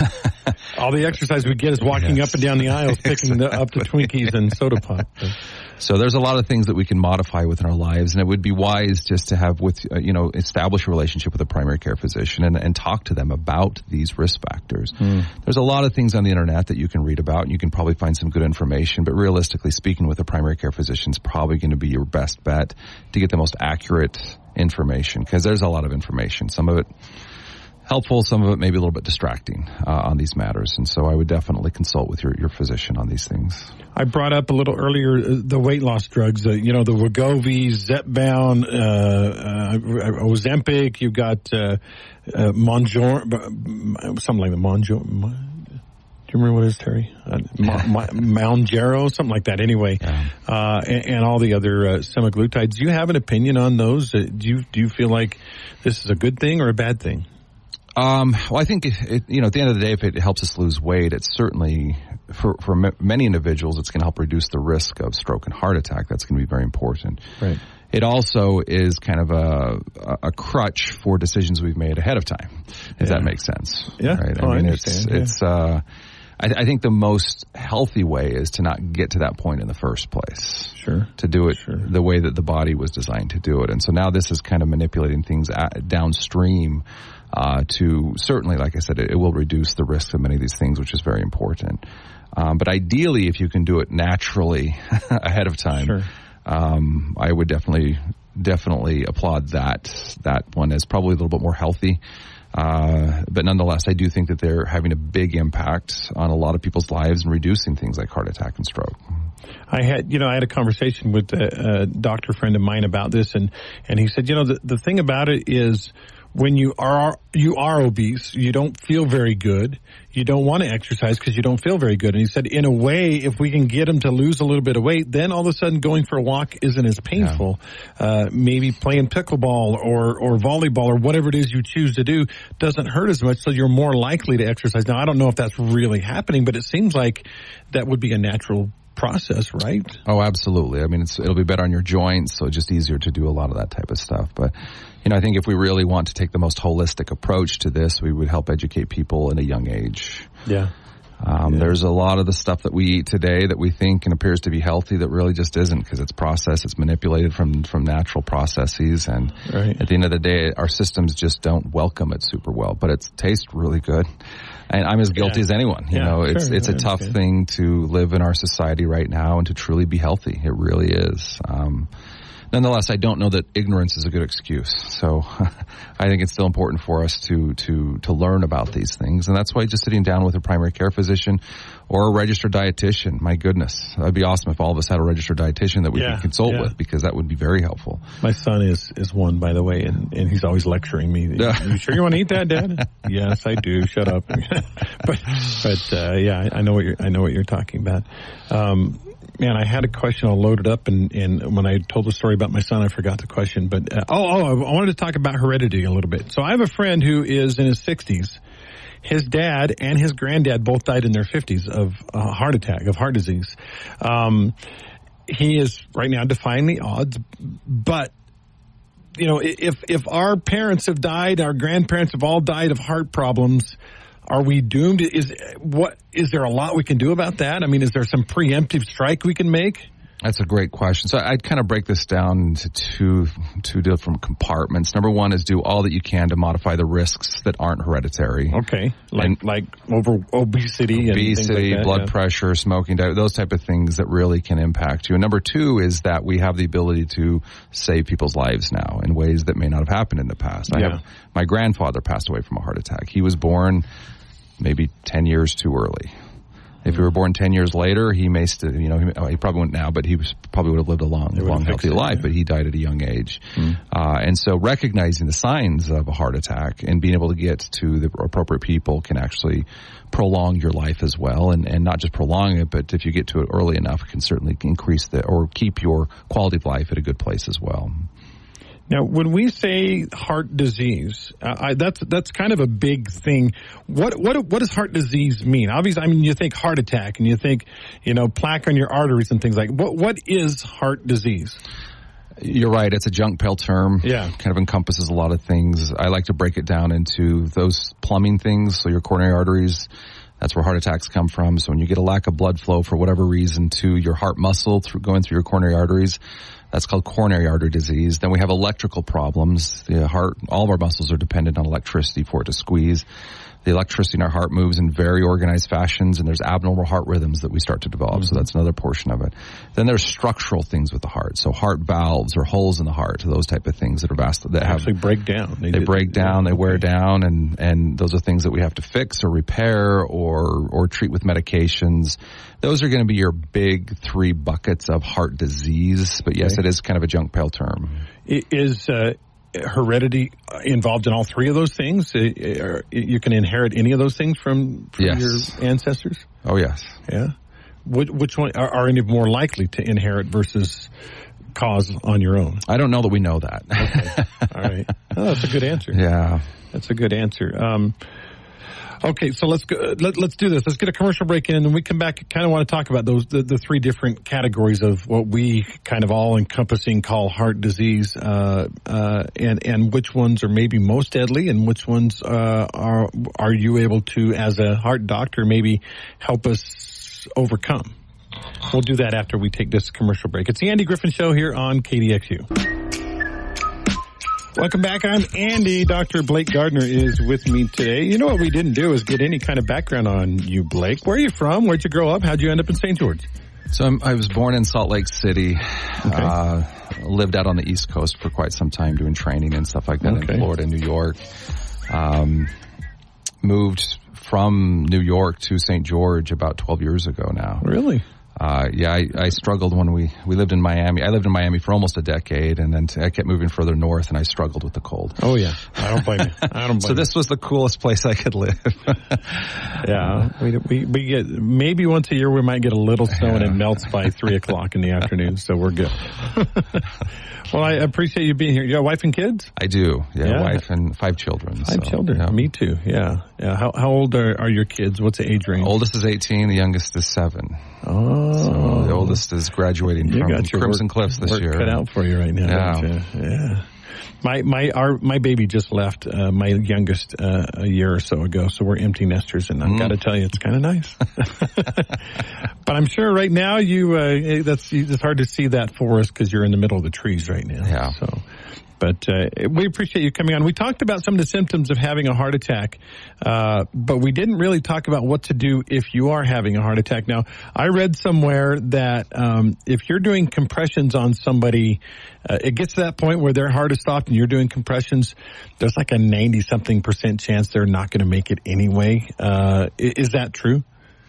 B: All the exercise we get is walking yes. up and down the aisles, picking the, up the Twinkies and soda pop.
C: So there's a lot of things that we can modify within our lives, and it would be wise just to have with, uh, you know, establish a relationship with a primary care physician and, and talk to them about these risk factors. Mm. There's a lot of things on the internet that you can read about, and you can probably find some good information, but realistically speaking, with a primary care physician is probably going to be your best bet to get the most accurate information, because there's a lot of information. Some of it helpful, some of it maybe a little bit distracting uh, on these matters. And so I would definitely consult with your, your physician on these things.
B: I brought up a little earlier uh, the weight loss drugs, uh, you know, the Wegovy, Zepbound, uh, uh, Ozempic, you've got uh, uh, Monjor, something like the Monjor. Do you remember what it is, Terry? Uh, Ma- Ma- Mounjaro, something like that. Anyway, yeah. uh, and, and all the other uh, semaglutides. Do you have an opinion on those? Uh, do you do you feel like this is a good thing or a bad thing?
C: Um, well, I think it, it, you know, at the end of the day, if it helps us lose weight, it's certainly for for m- many individuals, it's going to help reduce the risk of stroke and heart attack. That's going to be very important.
B: Right.
C: It also is kind of a a crutch for decisions we've made ahead of time, if yeah. that makes sense.
B: Yeah.
C: Right.
B: Oh,
C: I mean,
B: I
C: it's
B: understand. Yeah.
C: it's. Uh, I, I think the most healthy way is to not get to that point in the first place.
B: Sure.
C: To do it
B: sure.
C: the way that the body was designed to do it, and so now this is kind of manipulating things at, downstream. Uh, to certainly, like I said, it, it will reduce the risk of many of these things, which is very important. Um, but ideally, if you can do it naturally ahead of time,
B: sure.
C: um, I would definitely, definitely applaud that, that one as probably a little bit more healthy. Uh, but nonetheless, I do think that they're having a big impact on a lot of people's lives and reducing things like heart attack and stroke.
B: I had, you know, I had a conversation with a, a doctor friend of mine about this, and, and he said, you know, the, the thing about it is, when you are you are obese, you don't feel very good. You don't want to exercise because you don't feel very good. And he said, in a way, if we can get them to lose a little bit of weight, then all of a sudden going for a walk isn't as painful. Yeah. Uh, maybe playing pickleball or, or volleyball or whatever it is you choose to do doesn't hurt as much, so you're more likely to exercise. Now, I don't know if that's really happening, but it seems like that would be a natural process, right?
C: Oh, absolutely. I mean, it's, it'll be better on your joints, so it's just easier to do a lot of that type of stuff. But, you know, I think if we really want to take the most holistic approach to this, we would help educate people in a young age.
B: Yeah.
C: Um,
B: yeah.
C: There's a lot of the stuff that we eat today that we think and appears to be healthy that really just isn't, because it's processed, it's manipulated from, from natural processes. And
B: right.
C: at the end of the day, our systems just don't welcome it super well, but it tastes really good. And I'm as guilty
B: yeah.
C: as anyone. You
B: yeah,
C: know, it's,
B: sure.
C: it's a tough thing to live in our society right now and to truly be healthy. It really is. Um, Nonetheless, I don't know that ignorance is a good excuse. So I think it's still important for us to, to, to learn about these things. And that's why just sitting down with a primary care physician or a registered dietitian, my goodness, that'd be awesome if all of us had a registered dietitian that we
B: yeah,
C: could consult
B: yeah.
C: with, because that would be very helpful.
B: My son is, is one, by the way, and, and he's always lecturing me. You sure you want to eat that, Dad? Yes, I do. Shut up. but, but, uh, yeah, I, I know what you're, I know what you're talking about. Um, Man, I had a question all loaded up, and, and when I told the story about my son, I forgot the question. But uh, oh, oh, I wanted to talk about heredity a little bit. So I have a friend who is in his sixties. His dad and his granddad both died in their fifties of a heart attack, of heart disease. Um, he is right now defying the odds, but you know, if if our parents have died, our grandparents have all died of heart problems, are we doomed? Is what is there a lot we can do about that? I mean, is there some preemptive strike we can make?
C: That's a great question. So I'd kind of break this down into two two different compartments. Number one is do all that you can to modify the risks that aren't hereditary.
B: Okay, like and like over obesity, and
C: obesity,
B: things like that,
C: blood
B: yeah.
C: pressure, smoking, those type of things that really can impact you. And number two is that we have the ability to save people's lives now in ways that may not have happened in the past. I
B: Yeah.
C: have, my grandfather passed away from a heart attack. He was born maybe ten years too early. If he were born ten years later, he may still, you know, he, he probably wouldn't now, but he was, probably would have lived a long, long, healthy it, life, yeah. but he died at a young age. Mm. Uh, and so recognizing the signs of a heart attack and being able to get to the appropriate people can actually prolong your life as well. And, and not just prolong it, but if you get to it early enough, it can certainly increase the, or keep your quality of life at a good place as well.
B: Now, when we say heart disease, uh, I, that's that's kind of a big thing. What what what does heart disease mean? Obviously, I mean, you think heart attack, and you think, you know, plaque on your arteries and things like. What what is heart disease?
C: You're right. It's a junk pill term.
B: Yeah,
C: kind of encompasses a lot of things. I like to break it down into those plumbing things. So your coronary arteries. That's where heart attacks come from. So when you get a lack of blood flow for whatever reason to your heart muscle through going through your coronary arteries, that's called coronary artery disease. Then we have electrical problems. The heart, all of our muscles are dependent on electricity for it to squeeze. The electricity in our heart moves in very organized fashions, and there's abnormal heart rhythms that we start to develop. Mm-hmm. So that's another portion of it. Then there's structural things with the heart. So heart valves or holes in the heart, those type of things that are vast, that have,
B: actually break down.
C: They, they break down, they wear down, and, and those are things that we have to fix or repair or, or treat with medications. Those are going to be your big three buckets of heart disease. But yes, okay. It is kind of a junk pill term.
B: It is, uh, heredity involved in all three of those things? You can inherit any of those things from, from
C: yes.
B: your ancestors?
C: Oh, yes.
B: Yeah. Which, which one are, are any more likely to inherit versus cause on your own?
C: I don't know that we know that.
B: Okay. All right. Oh, that's a good answer.
C: Yeah.
B: That's a good answer. Um, Okay, so let's go, let, let's do this. Let's get a commercial break in, and then we come back. Kind of want to talk about those the, the three different categories of what we kind of all encompassing call heart disease, uh, uh, and and which ones are maybe most deadly, and which ones uh, are are you able to, as a heart doctor, maybe help us overcome. We'll do that after we take this commercial break. It's the Andy Griffin Show here on K D X U. Welcome back. I'm Andy. Doctor Blake Gardner is with me today. You know what we didn't do is get any kind of background on you, Blake. Where are you from? Where'd you grow up? How'd you end up in Saint George?
C: So I'm, I was born in Salt Lake City. Okay. Uh, lived out on the East Coast for quite some time doing training and stuff like that okay. in Florida, New York. Um, moved from New York to Saint George about twelve years ago now.
B: Really?
C: Uh, yeah, I, I struggled when we, we lived in Miami. I lived in Miami for almost a decade, and then t- I kept moving further north, and I struggled with the cold.
B: Oh, yeah. I don't blame you. I don't blame
C: So this was the coolest place I could live.
B: Yeah. We, we, we get, maybe once a year we might get a little snow, yeah. and it melts by three o'clock in the afternoon, so we're good. Well, I appreciate you being here. You got a wife and kids?
C: I do. Yeah, yeah. Wife and five children.
B: Five
C: so,
B: children.
C: Yeah.
B: Me too. Yeah. Yeah. How, how old are, are your kids? What's the age range?
C: Oldest is eighteen. The youngest is seven.
B: Oh.
C: So the oldest is graduating
B: you
C: from
B: got your
C: Crimson
B: work,
C: Cliffs this
B: work
C: year.
B: Cut out for you right now.
C: Yeah.
B: Don't you? Yeah. My my our my baby just left uh, my youngest uh, a year or so ago, so we're empty nesters, and I've mm. got to tell you, it's kind of nice. But I'm sure right now you uh, that's it's hard to see that forest because you're in the middle of the trees right now.
C: Yeah.
B: So. But uh, we appreciate you coming on. We talked about some of the symptoms of having a heart attack, uh, but we didn't really talk about what to do if you are having a heart attack. Now, I read somewhere that um, if you're doing compressions on somebody, uh, it gets to that point where their heart is stopped and you're doing compressions, there's like a ninety-something percent chance they're not going to make it anyway. Uh, is that true?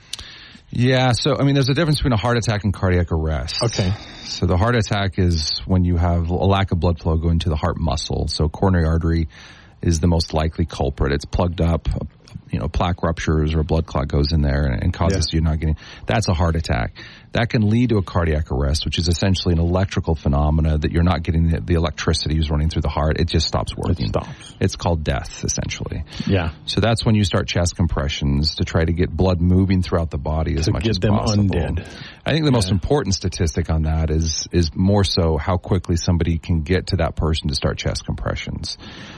C: Yeah, so, I mean, there's a difference between a heart attack and cardiac arrest.
B: Okay.
C: So the heart attack is when you have a lack of blood flow going to the heart muscle. So coronary artery is the most likely culprit. It's plugged up, you know, plaque ruptures or a blood clot goes in there and, and causes yeah. you not getting, that's a heart attack. That can lead to a cardiac arrest, which is essentially an electrical phenomena that you're not getting the, the electricity is running through the heart. It just stops working.
B: It stops.
C: It's called death, essentially.
B: Yeah.
C: So that's when you start chest compressions to try to get blood moving throughout the body as
B: to
C: much
B: get
C: as
B: them
C: possible.
B: Undead.
C: I think the
B: yeah.
C: most important statistic on that is is more so how quickly somebody can get to that person to start chest compressions.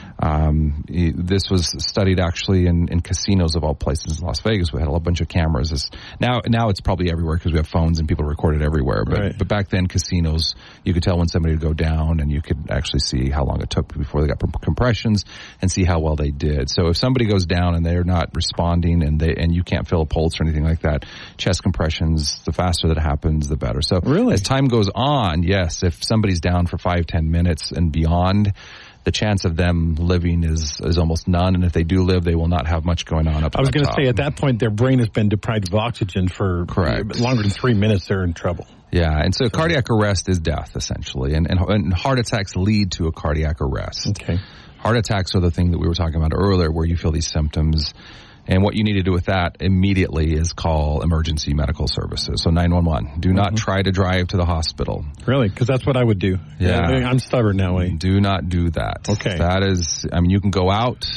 C: Um, this was studied actually in, in casinos of all places in Las Vegas. We had a bunch of cameras. It's, now, now it's probably everywhere because we have phones and people record it everywhere. But,
B: right.
C: but back then, casinos, you could tell when somebody would go down, and you could actually see how long it took before they got compressions and see how well they did. So if somebody goes down and they're not responding and they and you can't feel a pulse or anything like that, chest compressions, the faster that happens, the better. So
B: really?
C: As time goes on, yes, if somebody's down for five, ten minutes and beyond, the chance of them living is, is almost none. And if they do live, they will not have much going on up
B: I was going to
C: top.
B: say, at that point, their brain has been deprived of oxygen for
C: Correct.
B: longer than three minutes. They're in trouble.
C: Yeah, and so, so cardiac arrest is death, essentially. And, and, and heart attacks lead to a cardiac arrest.
B: Okay.
C: Heart attacks are the thing that we were talking about earlier, where you feel these symptoms. And what you need to do with that immediately is call emergency medical services. So nine one one. Do not mm-hmm. try to drive to the hospital.
B: Really? Because that's what I would do.
C: Yeah.
B: I'm stubborn that way.
C: Do not do that.
B: Okay.
C: That is, I mean, you can go out,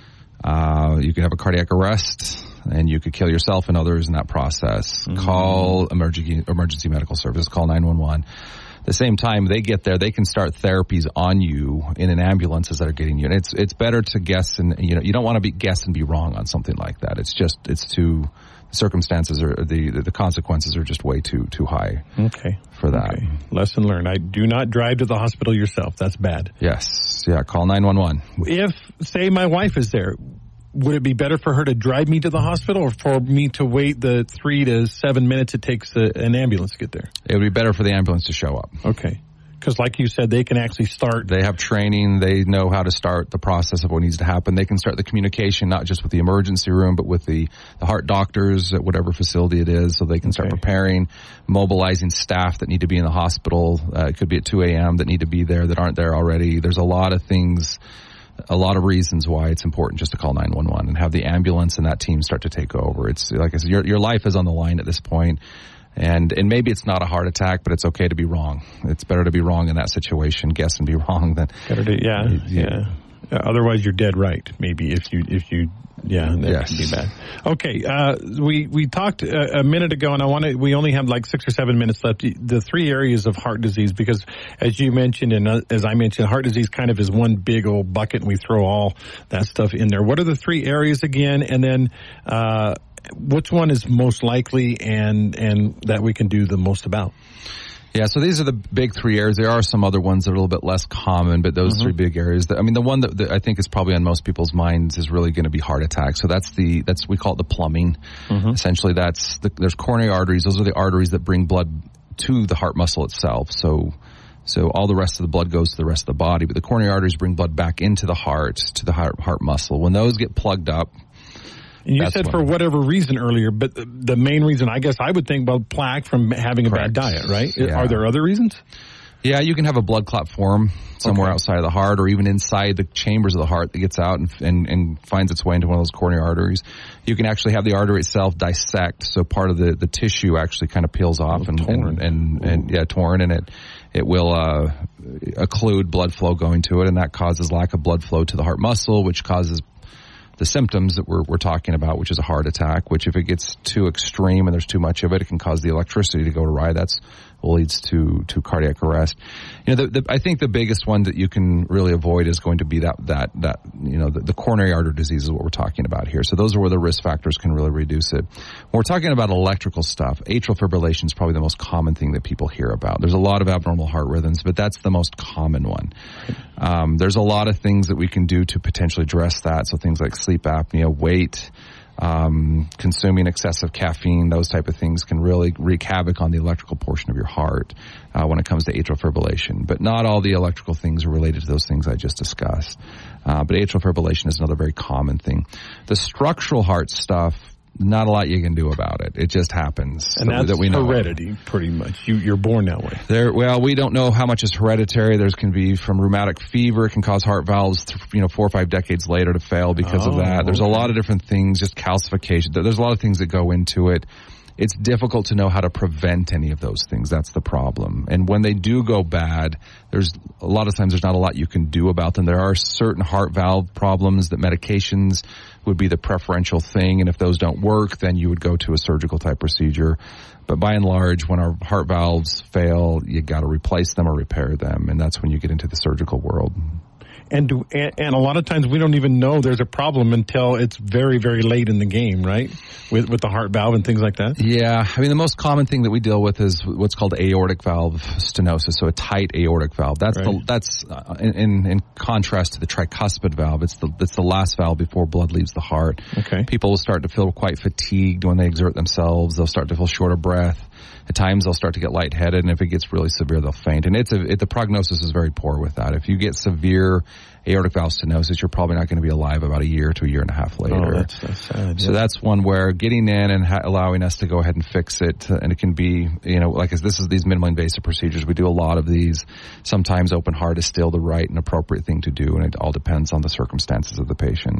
C: uh, you can have a cardiac arrest, and you could kill yourself and others in that process. Mm-hmm. Call emergency, emergency medical services. Call nine one one. The same time they get there, they can start therapies on you in an ambulances that are getting you. And it's it's better to guess, and you know you don't want to be guess and be wrong on something like that. It's just it's too circumstances or the the consequences are just way too too high.
B: Okay.
C: For that.
B: Okay. Lesson learned. I do not drive to the hospital yourself. That's bad.
C: Yes. Yeah. Call nine one one.
B: If say my wife is there, would it be better for her to drive me to the hospital or for me to wait the three to seven minutes it takes a, an ambulance to get there?
C: It would be better for the ambulance to show up.
B: Okay. Because like you said, they can actually start.
C: They have training. They know how to start the process of what needs to happen. They can start the communication, not just with the emergency room, but with the, the heart doctors at whatever facility it is, so they can start okay. preparing, mobilizing staff that need to be in the hospital. Uh, it could be at two a.m. that need to be there that aren't there already. There's a lot of things, a lot of reasons why it's important just to call nine one one and have the ambulance and that team start to take over. It's like I said, your your life is on the line at this point. And and maybe it's not a heart attack, but it's okay to be wrong. It's better to be wrong in that situation, guess and be wrong than
B: better to, yeah, you, yeah. Uh, otherwise, you're dead right. Maybe if you if you yeah, that
C: yes.
B: can be bad. Okay, uh, we we talked a, a minute ago, and I want to. We only have like six or seven minutes left. The three areas of heart disease, because as you mentioned and uh, as I mentioned, heart disease kind of is one big old bucket, and we throw all that stuff in there. What are the three areas again? And then. Uh, Which one is most likely and and that we can do the most about?
C: Yeah, so these are the big three areas. There are some other ones that are a little bit less common, but those mm-hmm. three big areas. That, I mean, the one that, that I think is probably on most people's minds is really going to be heart attack. So that's the that's we call it the plumbing. Mm-hmm. Essentially, that's the, there's coronary arteries. Those are the arteries that bring blood to the heart muscle itself. So. So all the rest of the blood goes to the rest of the body, but the coronary arteries bring blood back into the heart, to the heart, heart muscle. When those get plugged up.
B: And you said for whatever reason earlier, but the, the main reason, I guess I would think about plaque from having a
C: Correct.
B: bad diet, right?
C: Yeah.
B: Are there other reasons?
C: Yeah, you can have a blood clot form somewhere okay. outside of the heart or even inside the chambers of the heart that gets out and, and, and finds its way into one of those coronary arteries. You can actually have the artery itself dissect, so part of the, the tissue actually kind of peels off and, and, and, and, yeah, torn, and it, it will, uh, occlude blood flow going to it, and that causes lack of blood flow to the heart muscle, which causes the symptoms that we're, we're talking about, which is a heart attack, which if it gets too extreme and there's too much of it, it can cause the electricity to go awry. That's leads to, to cardiac arrest. You know, the, the, I think the biggest one that you can really avoid is going to be that, that, that, you know, the, the coronary artery disease is what we're talking about here. So those are where the risk factors can really reduce it. When we're talking about electrical stuff, atrial fibrillation is probably the most common thing that people hear about. There's a lot of abnormal heart rhythms, but that's the most common one. Um, there's a lot of things that we can do to potentially address that. So things like sleep apnea, weight, Um, consuming excessive caffeine, those type of things can really wreak havoc on the electrical portion of your heart uh, when it comes to atrial fibrillation. But not all the electrical things are related to those things I just discussed. Uh, but atrial fibrillation is another very common thing. The structural heart stuff, not a lot you can do about it. It just happens.
B: And that's
C: that we know
B: heredity, of. pretty much. You, you're born that way.
C: There, well, we don't know how much is hereditary. There's can be from rheumatic fever. It can cause heart valves, you know, four or five decades later to fail because
B: oh,
C: of that. There's
B: okay.
C: a lot of different things, just calcification. There's a lot of things that go into it. It's difficult to know how to prevent any of those things. That's the problem. And when they do go bad, there's a lot of times there's not a lot you can do about them. There are certain heart valve problems that medications would be the preferential thing. And if those don't work, then you would go to a surgical type procedure. But by and large, when our heart valves fail, you got to replace them or repair them. And that's when you get into the surgical world.
B: And, do, and and a lot of times we don't even know there's a problem until it's very, very late in the game, right? With with the heart valve and things like that?
C: Yeah. I mean, the most common thing that we deal with is what's called aortic valve stenosis, so a tight aortic valve. That's right. the that's uh, in in contrast to the tricuspid valve. It's the it's the last valve before blood leaves the heart.
B: Okay.
C: People will start to feel quite fatigued when they exert themselves. They'll start to feel short of breath. At times they'll start to get lightheaded, and if it gets really severe, they'll faint. And it's a, it, the prognosis is very poor with that. If you get severe aortic valve stenosis, you're probably not going to be alive about a year to a year and a half later.
B: Oh, that's, that's sad.
C: So
B: yeah.
C: that's one where getting in and ha- allowing us to go ahead and fix it, uh, and it can be, you know, like this is these minimally invasive procedures. We do a lot of these. Sometimes open heart is still the right and appropriate thing to do, and it all depends on the circumstances of the patient.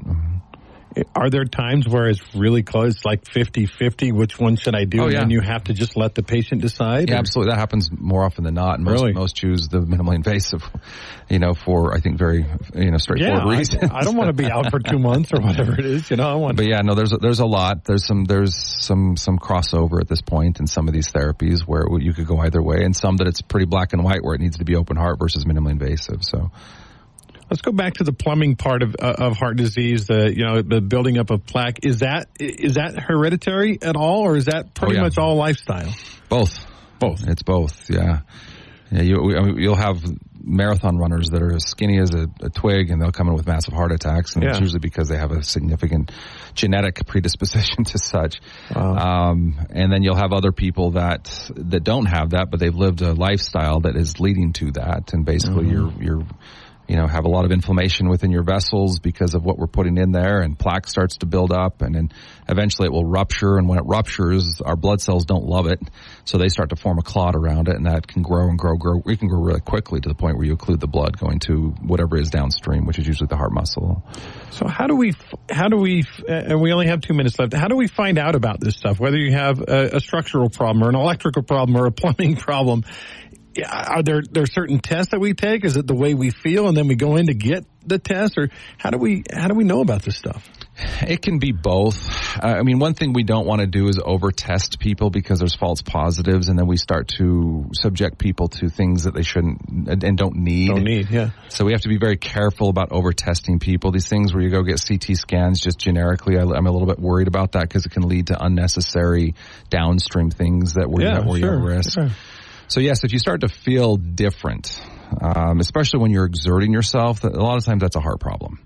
B: Are there times where it's really close, like fifty-fifty, which one should I do?
C: Oh, yeah.
B: And you have to just let the patient decide?
C: Yeah,
B: or?
C: absolutely. That happens more often than not. Most,
B: really?
C: most choose the minimally invasive, you know, for, I think, very, you know, straightforward
B: yeah,
C: reasons.
B: I, I don't want to be out for two months or whatever it is, you know. I want.
C: But yeah, no, there's a, there's a lot. There's some, there's some, some crossover at this point in some of these therapies where you could go either way, and some that it's pretty black and white where it needs to be open heart versus minimally invasive, so.
B: Let's go back to the plumbing part of uh, of heart disease. The you know the building up of plaque. Is that is that hereditary at all, or is that pretty
C: oh, yeah.
B: much all lifestyle?
C: Both,
B: both.
C: It's both. Yeah, yeah. You I mean, you'll have marathon runners that are as skinny as a, a twig, and they'll come in with massive heart attacks, and yeah. it's usually because they have a significant genetic predisposition to such. Wow. Um, and then you'll have other people that that don't have that, but they've lived a lifestyle that is leading to that, and basically mm-hmm. you're you're. you know, have a lot of inflammation within your vessels because of what we're putting in there, and plaque starts to build up, and then eventually it will rupture, and when it ruptures, our blood cells don't love it, so they start to form a clot around it, and that can grow and grow, grow. It can grow really quickly to the point where you occlude the blood going to whatever is downstream, which is usually the heart muscle.
B: So how do we, how do we, and we only have two minutes left, how do we find out about this stuff, whether you have a, a structural problem or an electrical problem or a plumbing problem? Are there there certain tests that we take? Is it the way we feel, and then we go in to get the test, or how do we how do we know about this stuff?
C: It can be both. Uh, I mean, one thing we don't want to do is over test people because there's false positives, and then we start to subject people to things that they shouldn't and don't need.
B: Don't need, yeah.
C: So we have to be very careful about over testing people. These things where you go get C T scans just generically, I, I'm a little bit worried about that because it can lead to unnecessary downstream things that were
B: yeah,
C: where
B: sure,
C: you're at risk.
B: Sure.
C: So yes, if you start to feel different, um, especially when you're exerting yourself, a lot of times that's a heart problem.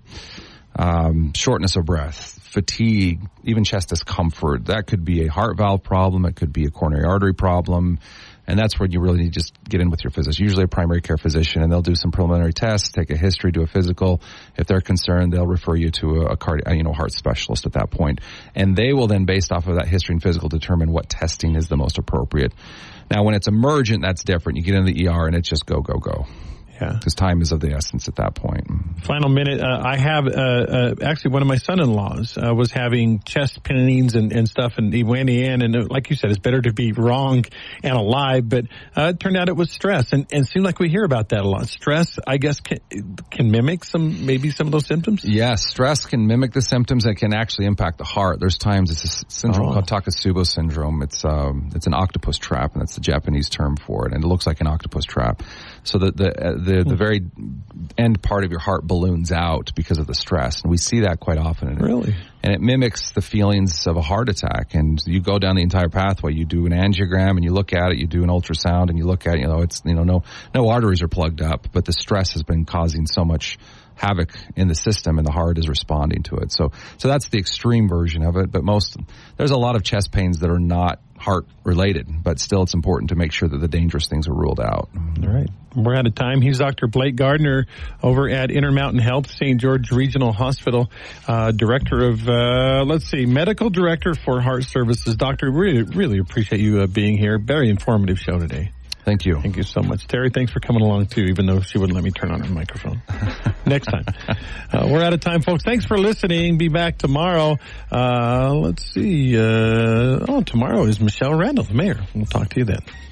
C: Um, shortness of breath, fatigue, even chest discomfort, that could be a heart valve problem. It could be a coronary artery problem. And that's where you really need to just get in with your physician, usually a primary care physician, and they'll do some preliminary tests, take a history, do a physical. If they're concerned, they'll refer you to a, a cardi- you know, heart specialist at that point. And they will then, based off of that history and physical, determine what testing is the most appropriate. Now, when it's emergent, that's different. You get in the E R and it's just go, go, go.
B: Yeah.
C: Because time is of the essence at that point.
B: Final minute. Uh, I have, uh, uh, actually one of my son-in-laws, uh, was having chest pains and, and stuff, and he went in, and uh, like you said, it's better to be wrong and alive, but, uh, it turned out it was stress, and, and it seems like we hear about that a lot. Stress, I guess, can, can mimic some, maybe some of those symptoms?
C: Yes, stress can mimic the symptoms that can actually impact the heart. There's times it's a syndrome oh. called Takotsubo syndrome. It's, um, it's an octopus trap, and that's the Japanese term for it, and it looks like an octopus trap. So the, the, uh, the, the very end part of your heart balloons out because of the stress, and we see that quite often. And
B: really?
C: It, and it mimics the feelings of a heart attack. And you go down the entire pathway. You do an angiogram, and you look at it. You do an ultrasound, and you look at it. You know, it's you know no no arteries are plugged up, but the stress has been causing so much havoc in the system, and the heart is responding to it. So so that's the extreme version of it. But most there's a lot of chest pains that are not heart related, but still it's important to make sure that the dangerous things are ruled out.
B: All right. We're out of time. He's Doctor Blake Gardner over at Intermountain Health, Saint George Regional Hospital, uh, director of, uh, let's see, medical director for heart services. Doctor, really, really appreciate you uh, being here. Very informative show today.
C: Thank you.
B: Thank you so much. Terry, thanks for coming along, too, even though she wouldn't let me turn on her microphone. Next time. Uh, we're out of time, folks. Thanks for listening. Be back tomorrow. Uh, let's see. Uh, oh, tomorrow is Michelle Randall, the mayor. We'll talk to you then.